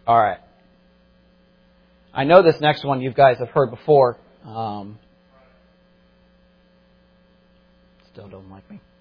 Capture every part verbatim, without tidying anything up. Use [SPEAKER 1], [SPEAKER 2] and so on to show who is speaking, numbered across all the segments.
[SPEAKER 1] All right. I know this next one you guys have heard before. Um, still don't like me.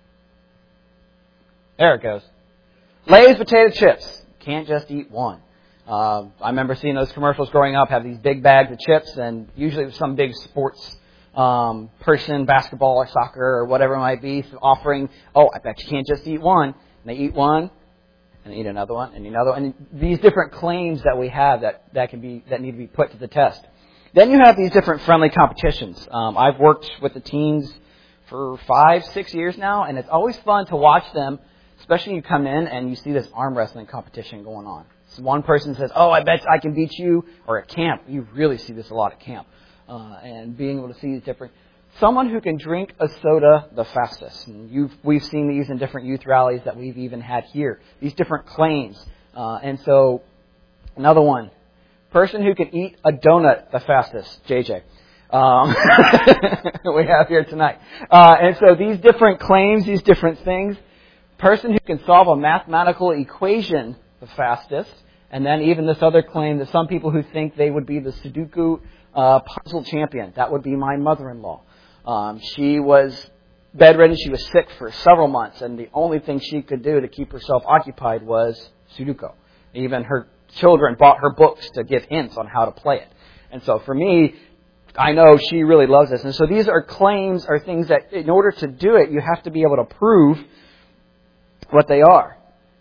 [SPEAKER 1] There it goes. Lay's potato chips. Can't just eat one. Uh, I remember seeing those commercials growing up, have these big bags of chips, and usually it was some big sports um, person, basketball or soccer or whatever it might be, offering, oh, I bet you can't just eat one. And they eat one, and they eat another one, and another one. And these different claims that we have that, that can be that need to be put to the test. Then you have these different friendly competitions. Um, I've worked with the teens for five, six years now, and it's always fun to watch them, especially you come in and you see this arm wrestling competition going on. So one person says, oh, I bet I can beat you, or at camp. You really see this a lot at camp. Uh, and being able to see these different... Someone who can drink a soda the fastest. And you've, we've seen these in different youth rallies that we've even had here. These different claims. Uh, and so, another one. Person who can eat a donut the fastest. J J. Um, we have here tonight. Uh, and so these different claims, these different things. Person who can solve a mathematical equation the fastest. And then even this other claim that some people who think they would be the Sudoku uh, puzzle champion. That would be my mother-in-law. Um, she was bedridden. She was sick for several months. And the only thing she could do to keep herself occupied was Sudoku. Even her children bought her books to give hints on how to play it. And so for me, I know she really loves this. And so these are claims, are things that in order to do it, you have to be able to prove what they are.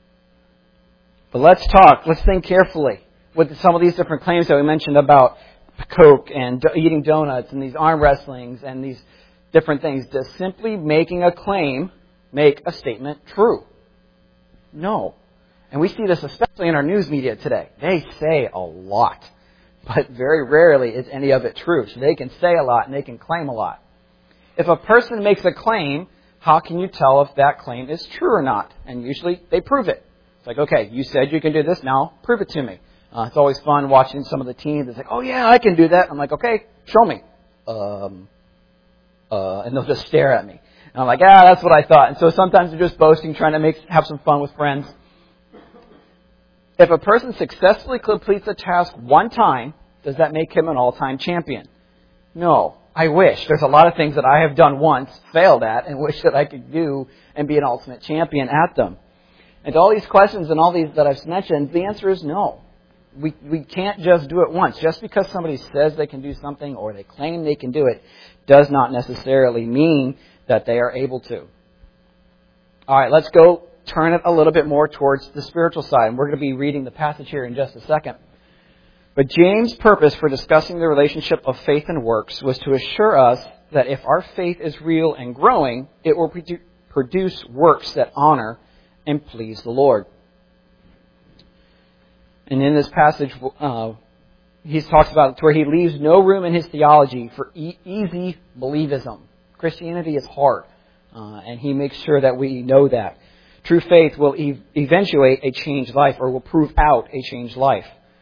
[SPEAKER 1] But let's talk, let's think carefully with some of these different claims that we mentioned about Coke and do- eating donuts and these arm wrestlings and these different things. Does simply making a claim make a statement true? No. And we see this especially in our news media today. They say a lot, but very rarely is any of it true. So they can say a lot and they can claim a lot. If a person makes a claim, how can you tell if that claim is true or not? And usually they prove it. It's like, okay, you said you can do this, now prove it to me. Uh, it's always fun watching some of the teens. It's like, oh yeah, I can do that. I'm like, okay, show me. Um, uh, and they'll just stare at me. And I'm like, ah, that's what I thought. And so sometimes they're just boasting, trying to make have some fun with friends. If a person successfully completes a task one time, does that make him an all-time champion? No. I wish. There's a lot of things that I have done once, failed at, and wish that I could do and be an ultimate champion at them. And to all these questions and all these that I've mentioned, the answer is no. We we can't just do it once. Just because somebody says they can do something or they claim they can do it does not necessarily mean that they are able to. All right, let's go turn it a little bit more towards the spiritual side. And we're going to be reading the passage here in just a second. But James' purpose for discussing the relationship of faith and works was to assure us that if our faith is real and growing, it will produ- produce works that honor and please the Lord. And in this passage, uh, he talks about where he leaves no room in his theology for e- easy believism. Christianity is hard, uh, and he makes sure that we know that. True faith will ev- eventuate a changed life, or will prove out a changed life.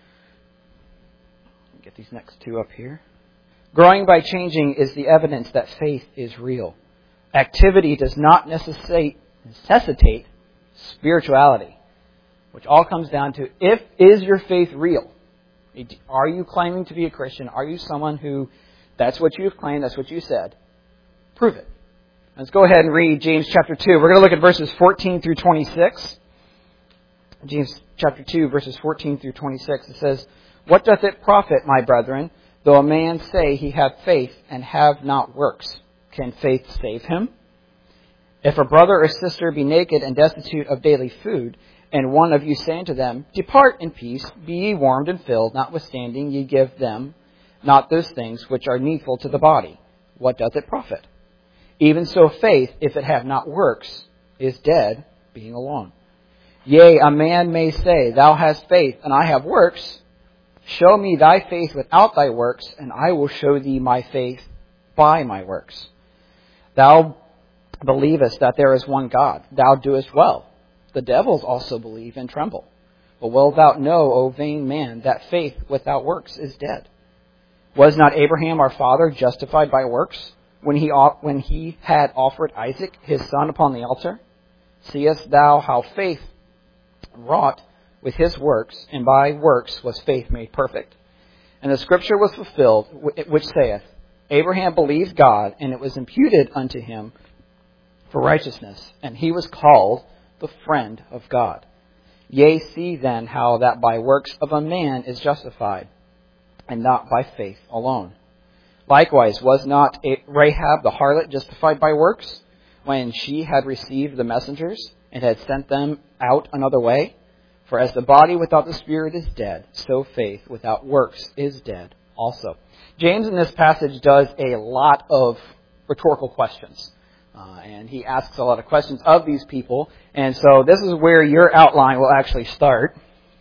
[SPEAKER 1] Get these next two up here. Growing by changing is the evidence that faith is real. Activity does not necessitate, necessitate spirituality, which all comes down to, if is your faith real? Are you claiming to be a Christian? Are you someone who, that's what you've claimed, that's what you said? Prove it. Let's go ahead and read James chapter two. We're going to look at verses fourteen through twenty-six. James chapter two, verses fourteen through twenty-six. It says, "What doth it profit, my brethren, though a man say he have faith and have not works? Can faith save him? If a brother or sister be naked and destitute of daily food, and one of you say unto them, Depart in peace, be ye warmed and filled, notwithstanding ye give them not those things which are needful to the body, what doth it profit? Even so faith, if it have not works, is dead, being alone. Yea, a man may say, Thou hast faith, and I have works. Show me thy faith without thy works, and I will show thee my faith by my works. Thou believest that there is one God. Thou doest well. The devils also believe and tremble. But wilt thou know, O vain man, that faith without works is dead? Was not Abraham our father justified by works, when he when he had offered Isaac his son upon the altar? Seest thou how faith wrought with his works, and by works was faith made perfect. And the scripture was fulfilled, which saith, Abraham believed God, and it was imputed unto him for righteousness, and he was called the friend of God. Yea, see then how that by works of a man is justified, and not by faith alone. Likewise, was not Rahab the harlot justified by works, when she had received the messengers, and had sent them out another way? For as the body without the spirit is dead, so faith without works is dead also. James in this passage does a lot of rhetorical questions. Uh, and he asks a lot of questions of these people. And so this is where your outline will actually start.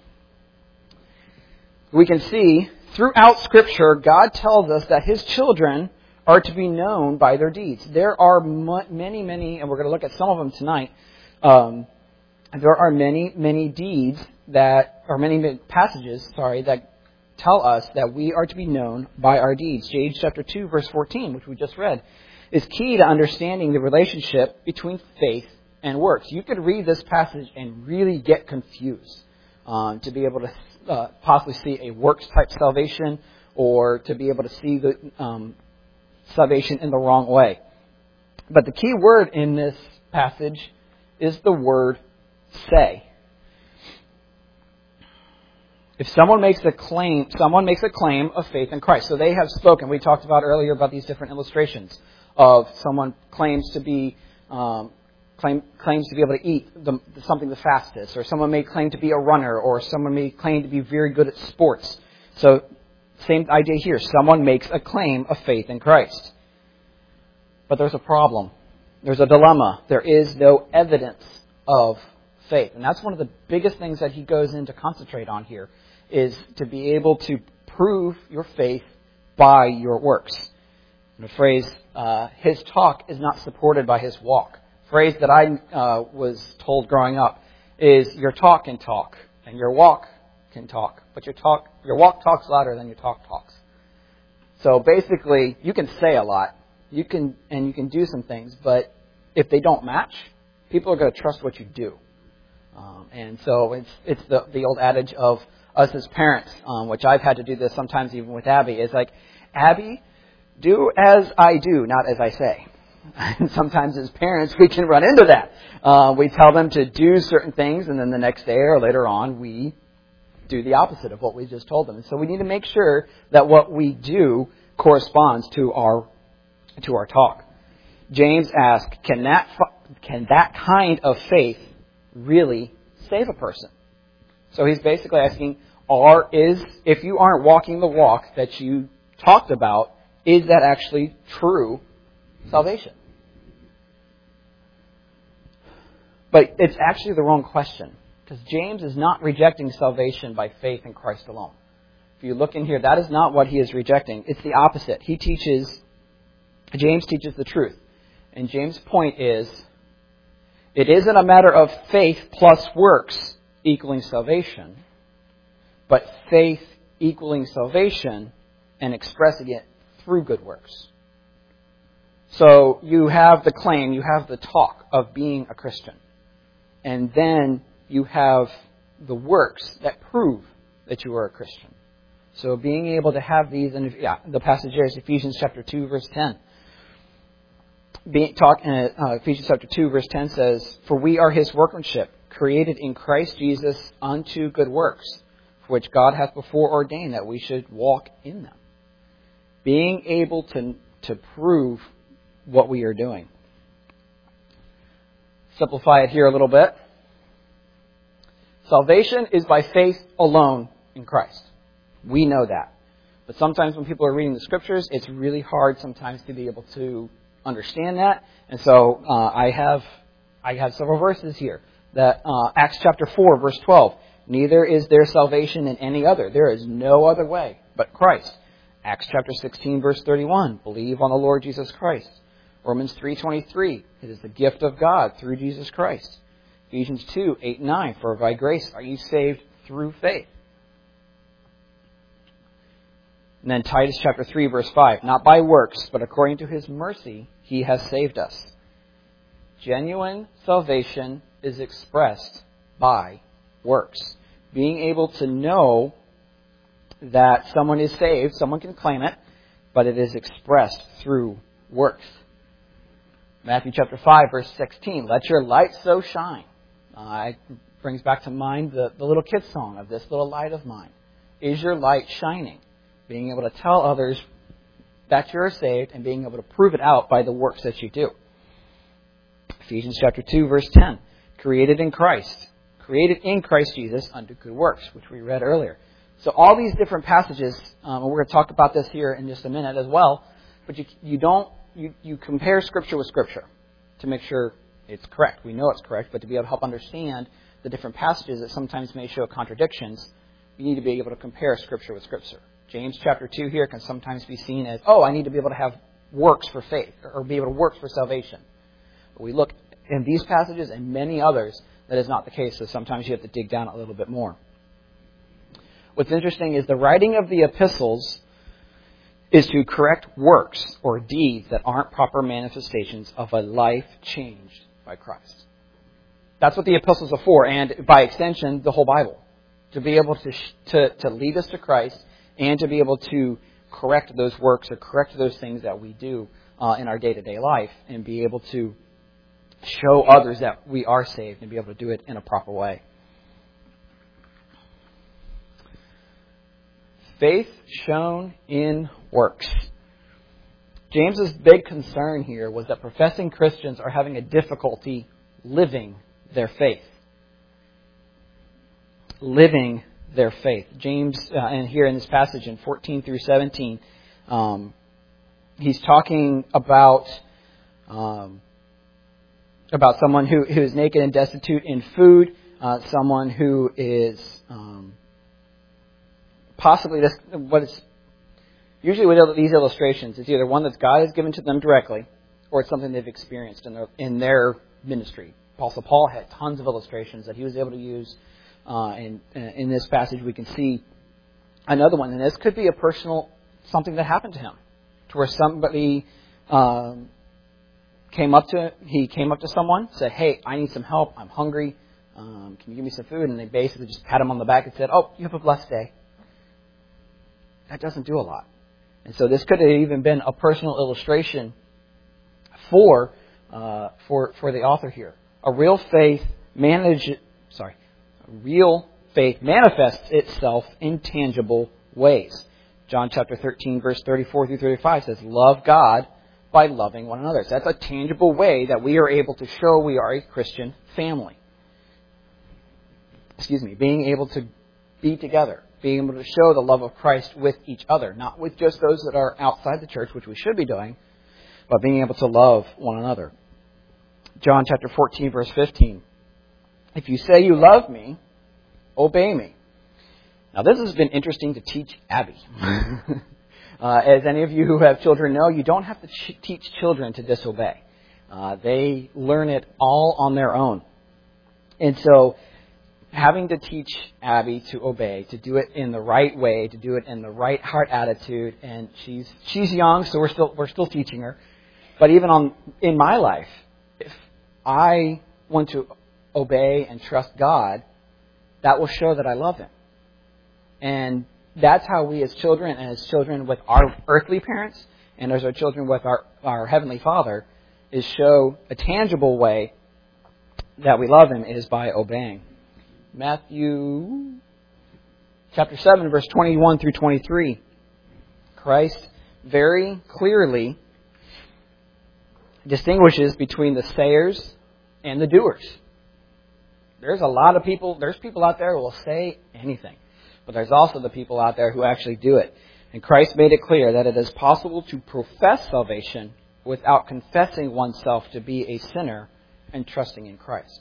[SPEAKER 1] We can see throughout Scripture, God tells us that His children are to be known by their deeds. There are many, many, and we're going to look at some of them tonight. Um, there are many, many deeds that, or many passages, sorry, that tell us that we are to be known by our deeds. James chapter two, verse fourteen, which we just read, is key to understanding the relationship between faith and works. You could read this passage and really get confused um, to be able to uh, possibly see a works-type salvation or to be able to see the um, salvation in the wrong way. But the key word in this passage is the word say. If someone makes a claim, someone makes a claim of faith in Christ. So they have spoken. We talked about earlier about these different illustrations of someone claims to be um, claim, claims to be able to eat the, something the fastest, or someone may claim to be a runner, or someone may claim to be very good at sports. So same idea here. Someone makes a claim of faith in Christ. But there's a problem. There's a dilemma. There is no evidence of faith. And that's one of the biggest things that he goes in to concentrate on here, is to be able to prove your faith by your works. And the phrase, uh, his talk is not supported by his walk. Phrase that I uh, was told growing up is your talk can talk and your walk can talk, but your talk, your walk talks louder than your talk talks. So basically, you can say a lot, you can and you can do some things, but if they don't match, people are going to trust what you do. Um, and so it's it's the the old adage of us as parents, um, which I've had to do this sometimes even with Abby, is like, Abby, do as I do, not as I say. And sometimes as parents, we can run into that. Uh, we tell them to do certain things, and then the next day or later on, we do the opposite of what we just told them. And so we need to make sure that what we do corresponds to our to our talk. James asks, can that can that kind of faith really save a person? So he's basically asking, are is if you aren't walking the walk that you talked about, is that actually true salvation? But it's actually the wrong question, because James is not rejecting salvation by faith in Christ alone. If you look in here, that is not what he is rejecting. It's the opposite. He teaches, James teaches the truth. And James' point is, it isn't a matter of faith plus works equaling salvation, but faith equaling salvation and expressing it through good works. So you have the claim, you have the talk of being a Christian. And then you have the works that prove that you are a Christian. So being able to have these, and yeah, the passage here is Ephesians chapter two, verse ten. Being, talk, uh, Ephesians chapter two, verse ten says, for we are His workmanship, created in Christ Jesus unto good works, for which God hath before ordained that we should walk in them. Being able to, to prove what we are doing. Simplify it here a little bit. Salvation is by faith alone in Christ. We know that. But sometimes when people are reading the Scriptures, it's really hard sometimes to be able to understand that. And so uh, I have I have several verses here. That uh, Acts chapter four, verse twelve. Neither is there salvation in any other. There is no other way but Christ. Acts chapter sixteen, verse thirty-one. Believe on the Lord Jesus Christ. Romans three twenty-three. It is the gift of God through Jesus Christ. Ephesians two, eight and nine. For by grace are you saved through faith. And then Titus chapter three, verse five. Not by works, but according to His mercy, He has saved us. Genuine salvation is expressed by works. Being able to know that someone is saved, someone can claim it, but it is expressed through works. Matthew chapter five, verse sixteen, let your light so shine. Uh, it brings back to mind the, the little kid song of this little light of mine. Is your light shining? Being able to tell others that you're saved and being able to prove it out by the works that you do. Ephesians chapter two, verse ten, created in Christ. Created in Christ Jesus unto good works, which we read earlier. So all these different passages, um, and we're going to talk about this here in just a minute as well, but you, you don't, you, you compare Scripture with Scripture to make sure it's correct. We know it's correct, but to be able to help understand the different passages that sometimes may show contradictions, you need to be able to compare Scripture with Scripture. James chapter two here can sometimes be seen as, oh, I need to be able to have works for faith, or be able to work for salvation. But we look in these passages and many others, that is not the case, so sometimes you have to dig down a little bit more. What's interesting is the writing of the epistles is to correct works or deeds that aren't proper manifestations of a life changed by Christ. That's what the epistles are for, and by extension, the whole Bible. To be able to to, to lead us to Christ and to be able to correct those works or correct those things that we do uh, in our day-to-day life and be able to show others that we are saved and be able to do it in a proper way. Faith shown in works. James's big concern here was that professing Christians are having a difficulty living their faith. Living their faith. James, uh, and here in this passage in fourteen through seventeen, um, he's talking about um, about someone who, who is naked and destitute in food, uh, someone who is um, possibly this. What is usually with these illustrations, it's either one that God has given to them directly, or it's something they've experienced in their in their ministry. Apostle Paul had tons of illustrations that he was able to use. Uh, and in this passage, we can see another one. And this could be a personal, something that happened to him. To where somebody um, came up to, he came up to someone, said, hey, I need some help. I'm hungry. Um, can you give me some food? And they basically just pat him on the back and said, oh, you have a blessed day. That doesn't do a lot. And so this could have even been a personal illustration for, uh, for, for the author here. A real faith manage, sorry, real faith manifests itself in tangible ways. John chapter thirteen, verse thirty-four through thirty-five says, love God by loving one another. So that's a tangible way that we are able to show we are a Christian family. Excuse me, being able to be together, being able to show the love of Christ with each other, not with just those that are outside the church, which we should be doing, but being able to love one another. John chapter fourteen, verse fifteen. If you say you love me, obey me. Now, this has been interesting to teach Abby. uh, as any of you who have children know, you don't have to ch- teach children to disobey. Uh, they learn it all on their own. And so, having to teach Abby to obey, to do it in the right way, to do it in the right heart attitude, and she's she's young, so we're still we're still teaching her. But even on in my life, if I want to obey and trust God, that will show that I love Him. And that's how we as children, and as children with our earthly parents, and as our children with our, our Heavenly Father, is show a tangible way that we love Him is by obeying. Matthew chapter seven, verse twenty-one through twenty-three. Christ very clearly distinguishes between the sayers and the doers. There's a lot of people, there's people out there who will say anything. But there's also the people out there who actually do it. And Christ made it clear that it is possible to profess salvation without confessing oneself to be a sinner and trusting in Christ.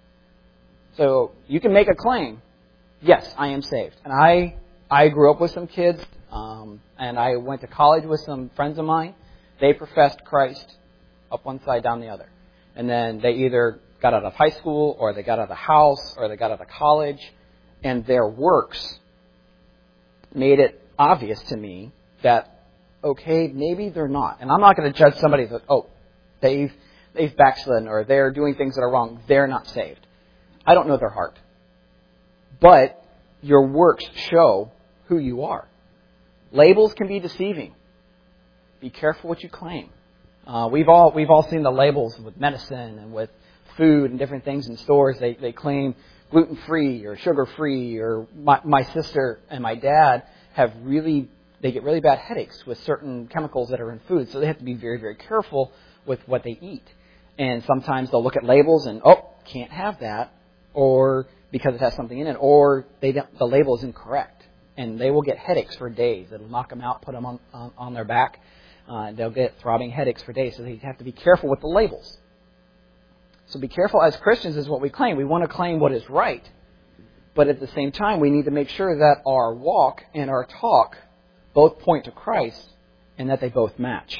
[SPEAKER 1] So you can make a claim, yes, I am saved. And I I grew up with some kids, um, and I went to college with some friends of mine. They professed Christ up one side, down the other. And then they either got out of high school, or they got out of the house, or they got out of college, and their works made it obvious to me that, okay, maybe they're not. And I'm not going to judge somebody that, oh, they've they've backslidden, or they're doing things that are wrong. They're not saved. I don't know their heart. But your works show who you are. Labels can be deceiving. Be careful what you claim. Uh, we've all we've all seen the labels with medicine and with food and different things in stores. They they claim gluten-free or sugar-free. Or my, my sister and my dad have really they get really bad headaches with certain chemicals that are in food, so they have to be very very careful with what they eat. And sometimes they'll look at labels and oh, can't have that, or because it has something in it, or they don't, the label is incorrect, and they will get headaches for days. It'll knock them out, put them on on, on their back. Uh, they'll get throbbing headaches for days, so they have to be careful with the labels. So be careful as Christians is what we claim. We want to claim what is right, but at the same time, we need to make sure that our walk and our talk both point to Christ and that they both match.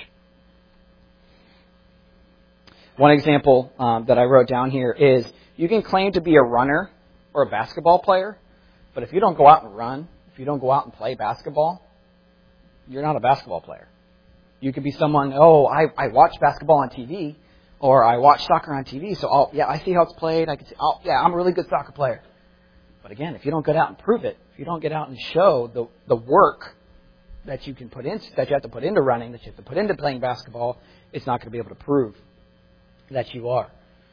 [SPEAKER 1] One example um, that I wrote down here is you can claim to be a runner or a basketball player, but if you don't go out and run, if you don't go out and play basketball, you're not a basketball player. You could be someone, oh, I, I watch basketball on T V, or I watch soccer on T V, so I'll, yeah, I see how it's played. I can say, oh, yeah, I'm a really good soccer player. But again, if you don't get out and prove it, if you don't get out and show the the work that you can put in, that you have to put into running, that you have to put into playing basketball, it's not going to be able to prove that you are.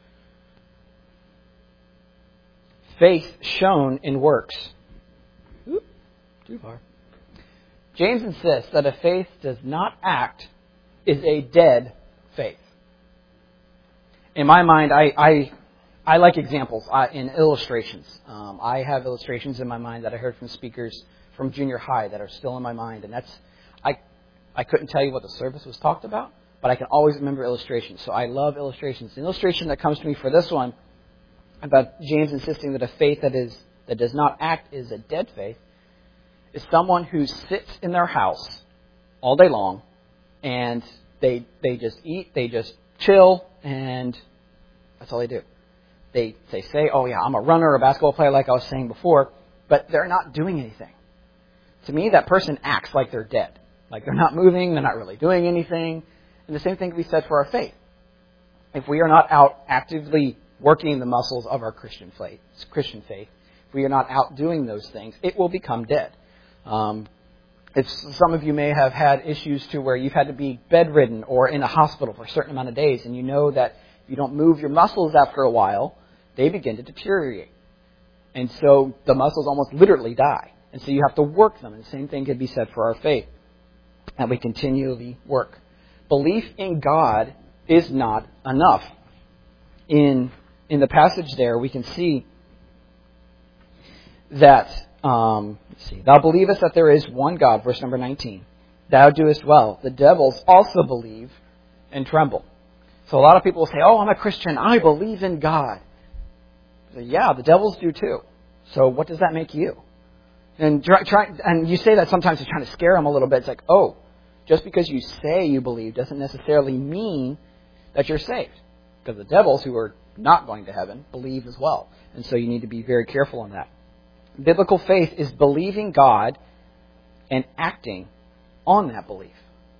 [SPEAKER 1] Faith shown in works. Oop, too far. James insists that a faith does not act is a dead faith. In my mind, I I, I like examples uh, in illustrations. Um, I have illustrations in my mind that I heard from speakers from junior high that are still in my mind, and that's I I couldn't tell you what the service was talked about, but I can always remember illustrations. So I love illustrations. An illustration that comes to me for this one about James insisting that a faith that is that does not act is a dead faith is someone who sits in their house all day long and they they just eat, they just chill, and that's all they do. They they say, oh yeah, I'm a runner or a basketball player like I was saying before, but they're not doing anything. To me, that person acts like they're dead. Like they're not moving, they're not really doing anything. And the same thing can be said for our faith. If we are not out actively working the muscles of our Christian faith, Christian faith, if we are not out doing those things, it will become dead. Um, if some of you may have had issues to where you've had to be bedridden or in a hospital for a certain amount of days, and you know that if you don't move your muscles after a while, they begin to deteriorate. And so the muscles almost literally die. And so you have to work them. And the same thing could be said for our faith, that we continually work. Belief in God is not enough. In in the passage there, we can see that, um, let's see, thou believest that there is one God, verse number nineteen. Thou doest well. The devils also believe and tremble. So a lot of people will say, oh, I'm a Christian. I believe in God. So, yeah, the devils do too. So what does that make you? And try, try, and you say that sometimes to try to scare them a little bit. It's like, oh, just because you say you believe doesn't necessarily mean that you're saved. Because the devils who are not going to heaven believe as well. And so you need to be very careful on that. Biblical faith is believing God and acting on that belief.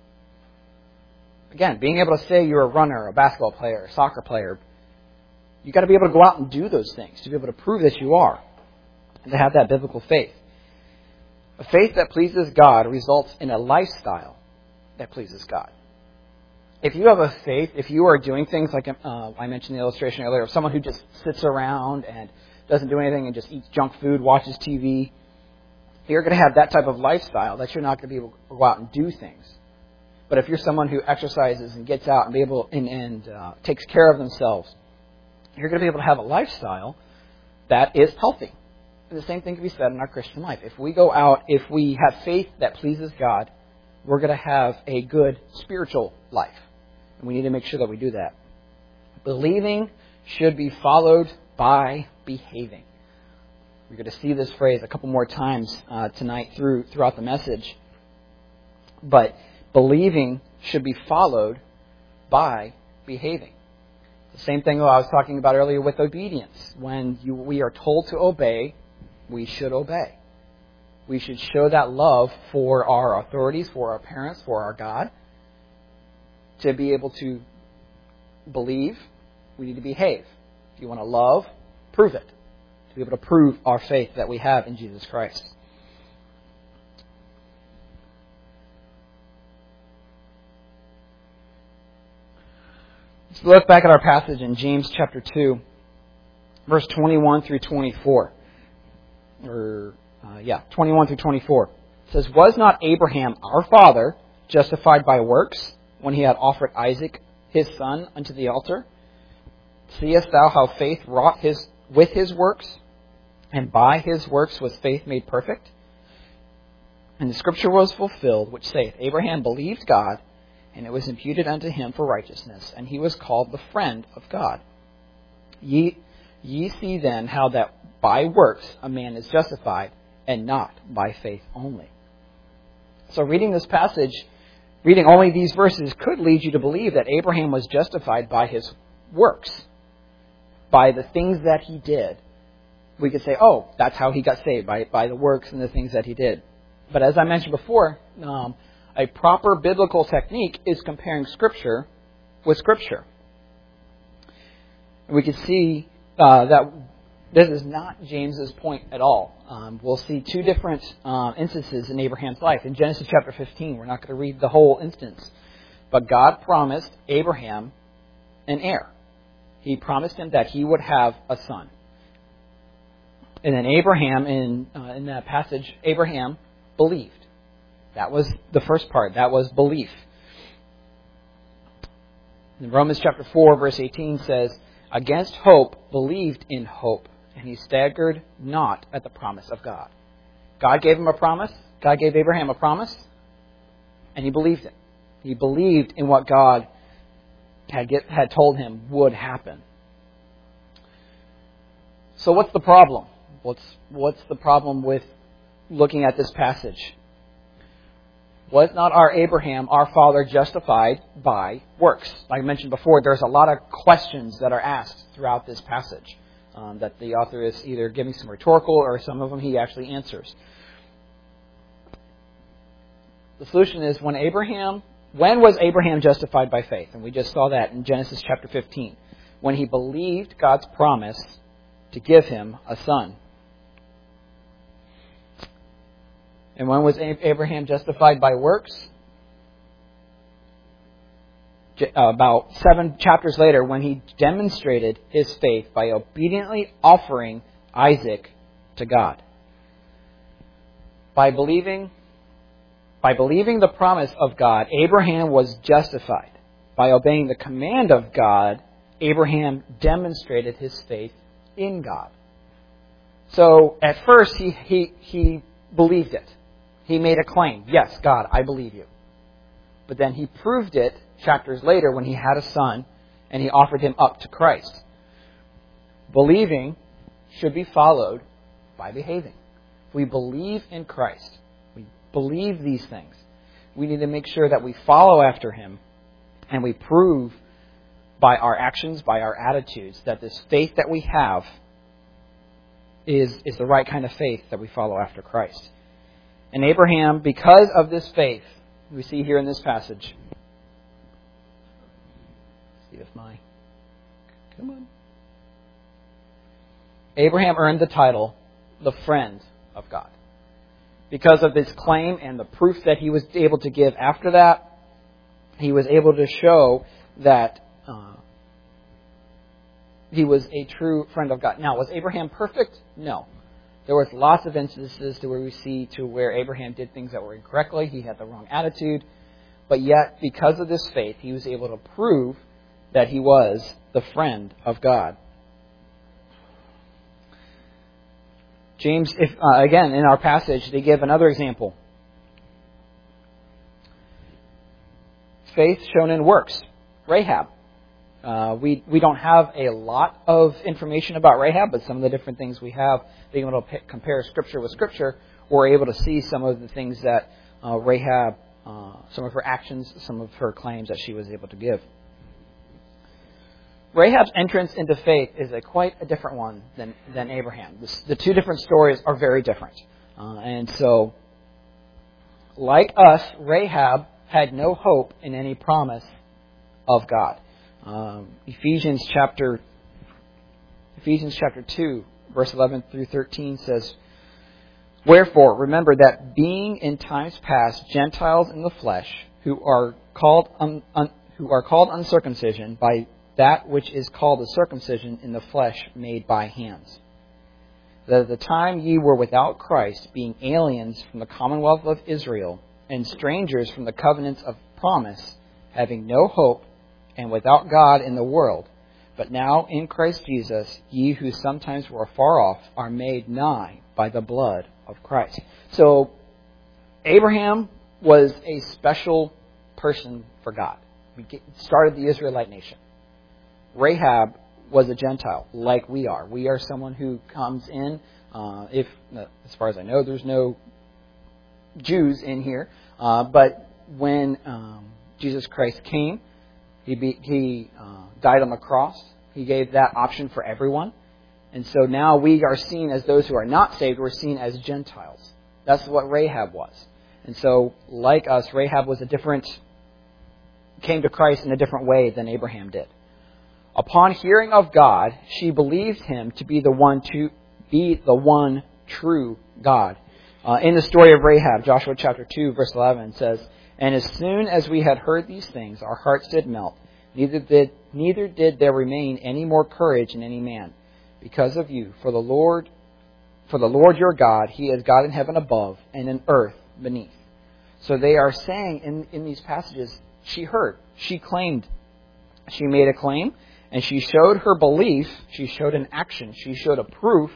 [SPEAKER 1] Again, being able to say you're a runner, a basketball player, a soccer player, you've got to be able to go out and do those things to be able to prove that you are, and to have that biblical faith. A faith that pleases God results in a lifestyle that pleases God. If you have a faith, if you are doing things like uh, I mentioned the illustration earlier of someone who just sits around and doesn't do anything and just eats junk food, watches T V, you're going to have that type of lifestyle that you're not going to be able to go out and do things. But if you're someone who exercises and gets out and be able and, and uh, takes care of themselves, you're going to be able to have a lifestyle that is healthy. And the same thing can be said in our Christian life. If we go out, if we have faith that pleases God, we're going to have a good spiritual life. And we need to make sure that we do that. Believing should be followed by behaving. We're going to see this phrase a couple more times uh, tonight through throughout the message. But believing should be followed by behaving. The same thing I was talking about earlier with obedience. When you, we are told to obey, we should obey. We should show that love for our authorities, for our parents, for our God. To be able to believe, we need to behave. If you want to love, prove it. to be able to prove our faith that we have in Jesus Christ. Let's look back at our passage in James chapter two, verse twenty-one through twenty-four. Or, uh, yeah, twenty-one through twenty-four. It says, "Was not Abraham our father justified by works when he had offered Isaac his son unto the altar? Seest thou how faith wrought his with his works, and by his works was faith made perfect? And the scripture was fulfilled, which saith, Abraham believed God, and it was imputed unto him for righteousness, and he was called the friend of God. Ye, ye see then how that by works a man is justified, and not by faith only." So reading this passage, reading only these verses, could lead you to believe that Abraham was justified by his works, by the things that he did. We could say, oh, that's how he got saved, by, by the works and the things that he did. But as I mentioned before, um, a proper biblical technique is comparing Scripture with Scripture. We can see uh, that this is not James's point at all. Um, we'll see two different uh, instances in Abraham's life. In Genesis chapter fifteen, we're not going to read the whole instance, but God promised Abraham an heir. He promised him that he would have a son. And then Abraham, in uh, in that passage, Abraham believed. That was the first part. That was belief. In Romans chapter four, verse eighteen says, "Against hope believed in hope, and he staggered not at the promise of God." God gave him a promise. God gave Abraham a promise, and he believed it. He believed in what God had get, had told him would happen. So what's the problem? What's what's the problem with looking at this passage? Was not our Abraham, our father, justified by works? Like I mentioned before, there's a lot of questions that are asked throughout this passage um, that the author is either giving some rhetorical, or some of them he actually answers. The solution is, when Abraham, when was Abraham justified by faith? And we just saw that in Genesis chapter fifteen. When he believed God's promise to give him a son. And when was Abraham justified by works? About seven chapters later, when he demonstrated his faith by obediently offering Isaac to God. By believing, by believing the promise of God, Abraham was justified. By obeying the command of God, Abraham demonstrated his faith in God. So at first he he he believed it. He made a claim. Yes, God, I believe you. But then he proved it chapters later when he had a son and he offered him up to Christ. Believing should be followed by behaving. If we believe in Christ, we believe these things, we need to make sure that we follow after him and we prove by our actions, by our attitudes, that this faith that we have is, is the right kind of faith that we follow after Christ. And Abraham, because of this faith, we see here in this passage. See if my... Come on. Abraham earned the title, the friend of God. Because of this claim and the proof that he was able to give after that, he was able to show that uh, he was a true friend of God. Now, was Abraham perfect? No. There was lots of instances to where we see to where Abraham did things that were incorrectly. He had the wrong attitude. But yet, because of this faith, he was able to prove that he was the friend of God. James, if uh, again, in our passage, they give another example. Faith shown in works. Rahab. Uh, we we don't have a lot of information about Rahab, but some of the different things we have, being able to p- compare Scripture with Scripture, we're able to see some of the things that uh, Rahab, uh, some of her actions, some of her claims that she was able to give. Rahab's entrance into faith is a quite a different one than, than Abraham. The, the two different stories are very different. Uh, and so, like us, Rahab had no hope in any promise of God. Um, Ephesians chapter Ephesians chapter two, verse eleven through thirteen says, "Wherefore, remember that being in times past Gentiles in the flesh, who are called un, un, who are called uncircumcision by that which is called the circumcision in the flesh made by hands. That at the time ye were without Christ, being aliens from the commonwealth of Israel, and strangers from the covenants of promise, having no hope, and without God in the world. But now in Christ Jesus, ye who sometimes were afar off are made nigh by the blood of Christ." So, Abraham was a special person for God. We started the Israelite nation. Rahab was a Gentile, like we are. We are someone who comes in, uh, if, as far as I know, there's no Jews in here, uh, but when um, Jesus Christ came, He, be, he uh, died on the cross. He gave that option for everyone. And so now we are seen as those who are not saved. We're seen as Gentiles. That's what Rahab was. And so, like us, Rahab was a different, came to Christ in a different way than Abraham did. Upon hearing of God, she believed him to be the one to be the one true God. Uh, in the story of Rahab, Joshua chapter two, verse eleven says, "And as soon as we had heard these things, our hearts did melt. Neither did neither did there remain any more courage in any man, because of you. For the Lord, for the Lord your God, He is God in heaven above and in earth beneath." So they are saying in in these passages, she heard, she claimed, she made a claim, and she showed her belief. She showed an action. She showed a proof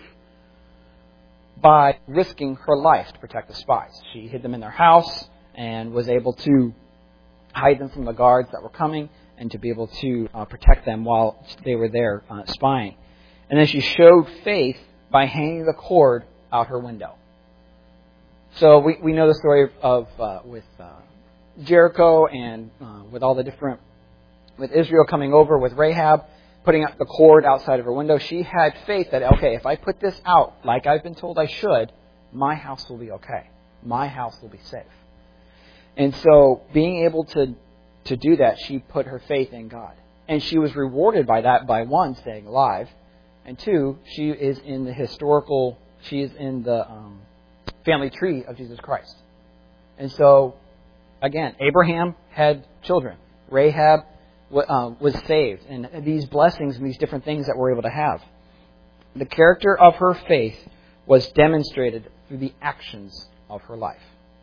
[SPEAKER 1] by risking her life to protect the spies. She hid them in their house and was able to hide them from the guards that were coming and to be able to uh, protect them while they were there uh, spying. And then she showed faith by hanging the cord out her window. So we, we know the story of uh, with uh, Jericho and uh, with all the different, with Israel coming over, with Rahab putting up the cord outside of her window. She had faith that, okay, if I put this out like I've been told I should, my house will be okay. My house will be safe. And so being able to, to do that, she put her faith in God. And she was rewarded by that by, one, staying alive, and two, she is in the historical, she is in the um, family tree of Jesus Christ. And so, again, Abraham had children. Rahab uh, was saved. And these blessings and these different things that we're able to have. The character of her faith was demonstrated through the actions of her life.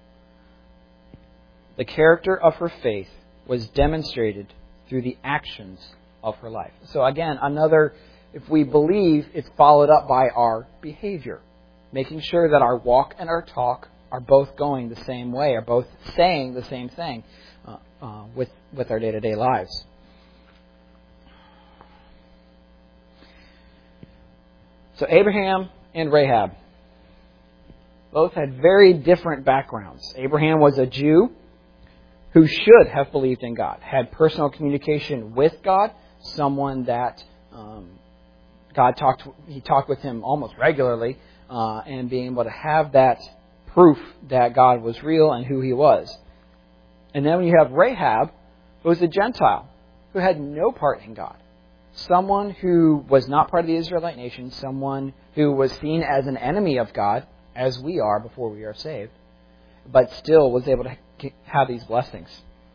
[SPEAKER 1] The character of her faith was demonstrated through the actions of her life. So again, another, if we believe, it's followed up by our behavior. Making sure that our walk and our talk are both going the same way, are both saying the same thing uh, uh, with, with our day-to-day lives. So Abraham and Rahab both had very different backgrounds. Abraham was a Jew who should have believed in God, had personal communication with God, someone that um, God talked, he talked with him almost regularly, uh, and being able to have that proof that God was real and who He was. And then when you have Rahab, who was a Gentile, who had no part in God. Someone who was not part of the Israelite nation, someone who was seen as an enemy of God, as we are before we are saved, but still was able to have these blessings.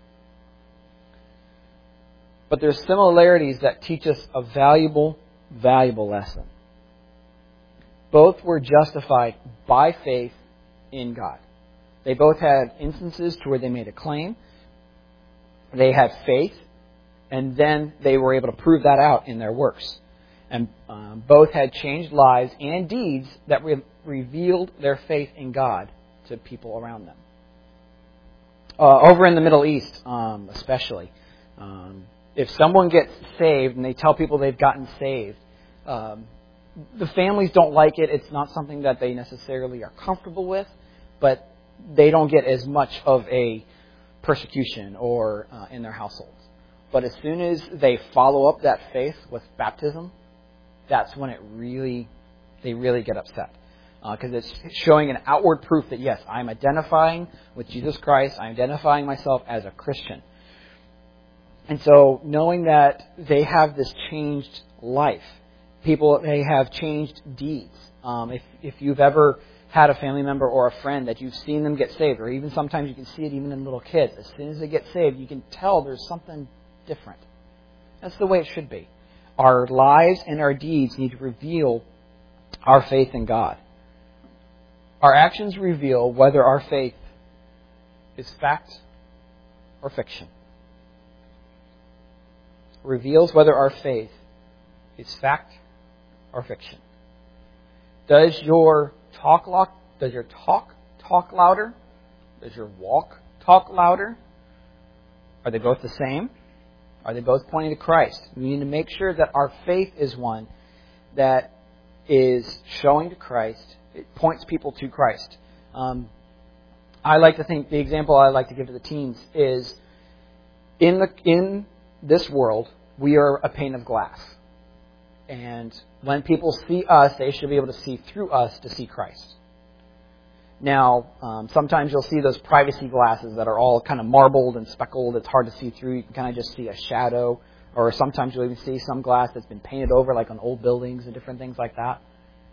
[SPEAKER 1] But there's similarities that teach us a valuable, valuable lesson. Both were justified by faith in God. They both had instances to where they made a claim. They had faith, and then they were able to prove that out in their works. And um, both had changed lives and deeds that re- revealed their faith in God to people around them. Uh, over in the Middle East, um, especially, um, if someone gets saved and they tell people they've gotten saved, um, the families don't like it. It's not something that they necessarily are comfortable with, but they don't get as much of a persecution or uh, in their households. But as soon as they follow up that faith with baptism, that's when it really, they really get upset. Because uh, it's showing an outward proof that, yes, I'm identifying with Jesus Christ. I'm identifying myself as a Christian. And so knowing that they have this changed life People may have changed deeds. Um, if, if you've ever had a family member or a friend that you've seen them get saved, or even sometimes you can see it even in little kids, as soon as they get saved, you can tell there's something different. That's the way it should be. Our lives and our deeds need to reveal our faith in God. Our actions reveal whether our faith is fact or fiction. Reveals whether our faith is fact or fiction. Does your talk lock, does your talk talk louder? Does your walk talk louder? Are they both the same? Are they both pointing to Christ? We need to make sure that our faith is one that is showing to Christ. It points people to Christ. Um, I like to think the example I like to give to the teens is in the in this world we are a pane of glass, and when people see us, they should be able to see through us to see Christ. Now, um, sometimes you'll see those privacy glasses that are all kind of marbled and speckled. It's hard to see through. You can kind of just see a shadow. Or sometimes you'll even see some glass that's been painted over, like on old buildings and different things like that.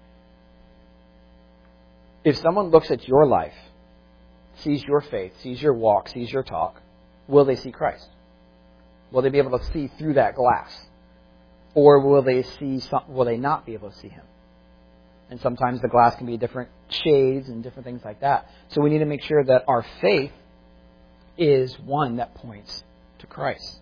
[SPEAKER 1] If someone looks at your life, sees your faith, sees your walk, sees your talk, will they see Christ? Will they be able to see through that glass? Or will they see some, will they not be able to see Him? And sometimes the glass can be different shades and different things like that. So we need to make sure that our faith is one that points to Christ.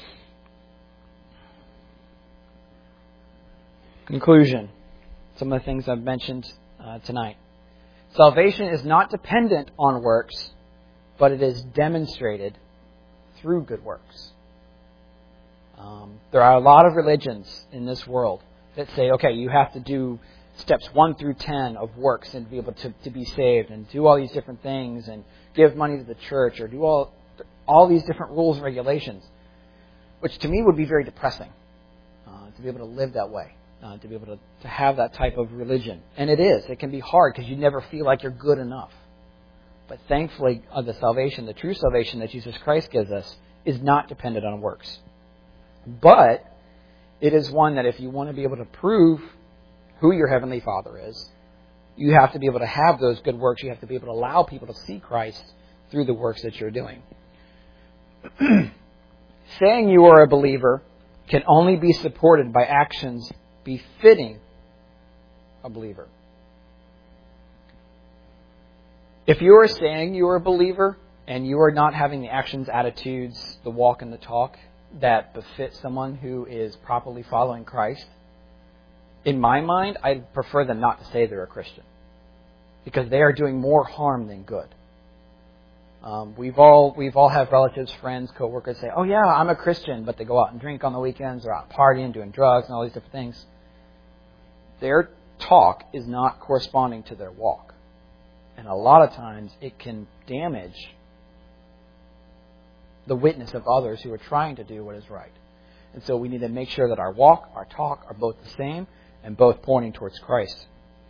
[SPEAKER 1] Conclusion. Some of the things I've mentioned uh, tonight. Salvation is not dependent on works, but it is demonstrated through good works. Um, there are a lot of religions in this world that say, okay, you have to do steps one through ten of works and be able to, to be saved, and do all these different things, and give money to the church, or do all all these different rules and regulations, which to me would be very depressing, uh, to be able to live that way, uh, to be able to, to have that type of religion. And it is. It can be hard because you never feel like you're good enough. But thankfully, uh, the salvation, the true salvation that Jesus Christ gives us, is not dependent on works. But it is one that if you want to be able to prove who your Heavenly Father is, you have to be able to have those good works. You have to be able to allow people to see Christ through the works that you're doing. Saying you are a believer can only be supported by actions befitting a believer. If you are saying you are a believer and you are not having the actions, attitudes, the walk, and the talk that befit someone who is properly following Christ, in my mind, I prefer them not to say they're a Christian, because they are doing more harm than good. Um, we've all we've all have relatives, friends, coworkers say, "Oh yeah, I'm a Christian," but they go out and drink on the weekends, or out partying, doing drugs, and all these different things. Their talk is not corresponding to their walk, and a lot of times it can damage the witness of others who are trying to do what is right. And so we need to make sure that our walk, our talk are both the same and both pointing towards Christ.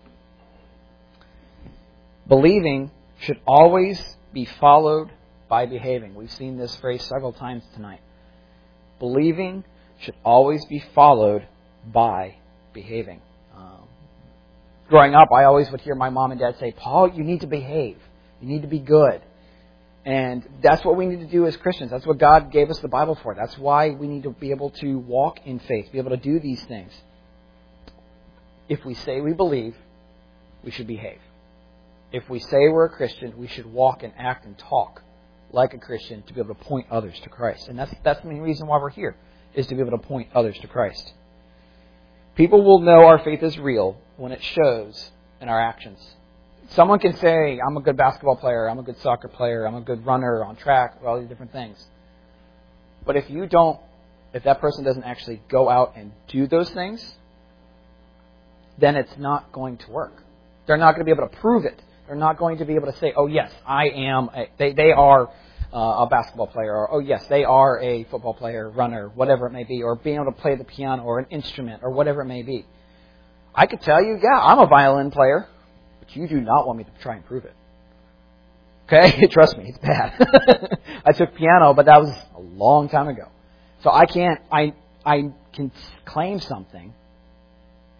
[SPEAKER 1] Believing should always be followed by behaving. We've seen this phrase several times tonight. Believing should always be followed by behaving. Um, growing up, I always would hear my mom and dad say, "Paul, you need to behave. You need to be good." And that's what we need to do as Christians. That's what God gave us the Bible for. That's why we need to be able to walk in faith, be able to do these things. If we say we believe, we should behave. If we say we're a Christian, we should walk and act and talk like a Christian to be able to point others to Christ. And that's that's the main reason why we're here, is to be able to point others to Christ. People will know our faith is real when it shows in our actions. Someone can say, "I'm a good basketball player, I'm a good soccer player, I'm a good runner on track," all these different things. But if you don't, if that person doesn't actually go out and do those things, then it's not going to work. They're not going to be able to prove it. They're not going to be able to say, "Oh yes, I am," a, they, they are uh, a basketball player, or "Oh yes, they are a football player, runner," whatever it may be, or being able to play the piano or an instrument or whatever it may be. I could tell you, yeah, I'm a violin player. But you do not want me to try and prove it. Okay? Trust me, it's bad. I took piano, but that was a long time ago. So I can't, I I can claim something,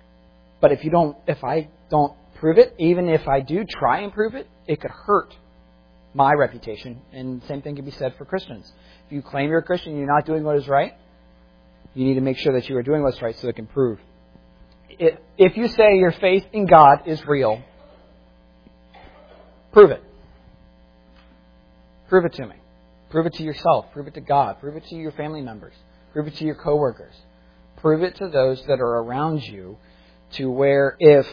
[SPEAKER 1] but if you don't, if I don't prove it, even if I do try and prove it, it could hurt my reputation. And the same thing can be said for Christians. If you claim you're a Christian and you're not doing what is right, you need to make sure that you are doing what's right so it can prove. If you say your faith in God is real, prove it. Prove it to me. Prove it to yourself. Prove it to God. Prove it to your family members. Prove it to your coworkers. Prove it to those that are around you, to where if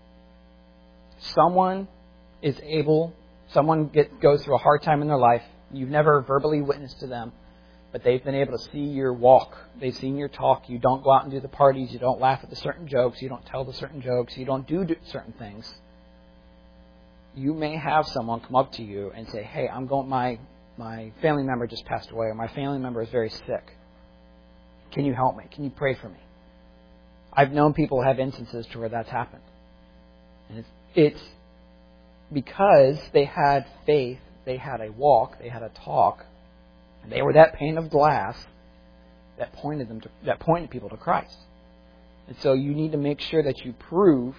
[SPEAKER 1] someone is able, someone get, goes through a hard time in their life, you've never verbally witnessed to them, but they've been able to see your walk. They've seen your talk. You don't go out and do the parties. You don't laugh at the certain jokes. You don't tell the certain jokes. You don't do certain things. You may have someone come up to you and say, hey, I'm going, my, my family member just passed away, or my family member is very sick. Can you help me? Can you pray for me? I've known people have instances to where that's happened. And it's, it's because they had faith, they had a walk, they had a talk, and they were that pane of glass that pointed them to, that pointed people to Christ. And so you need to make sure that you prove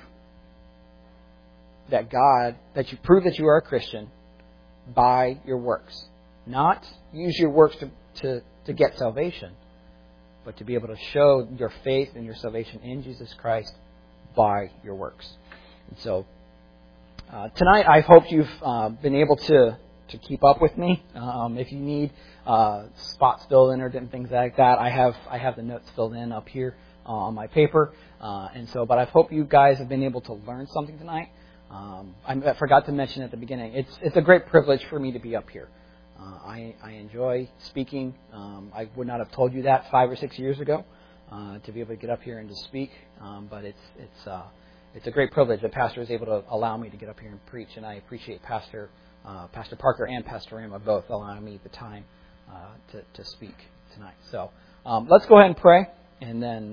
[SPEAKER 1] that God, that you prove that you are a Christian by your works. Not use your works to, to, to get salvation, but to be able to show your faith and your salvation in Jesus Christ by your works. And so uh, tonight I hope you've uh, been able to, to keep up with me. Um, if you need uh, spots filled in or different things like that, I have I have the notes filled in up here uh, on my paper. Uh, and so, but I hope you guys have been able to learn something tonight. Um, I forgot to mention at the beginning, it's it's a great privilege for me to be up here. Uh, I, I enjoy speaking. Um, I would not have told you that five or six years ago, uh, to be able to get up here and to speak. Um, but it's it's uh, it's a great privilege that Pastor is able to allow me to get up here and preach, and I appreciate Pastor uh, Pastor Parker and Pastor Rama both allowing me the time uh, to to speak tonight. So um, let's go ahead and pray, and then.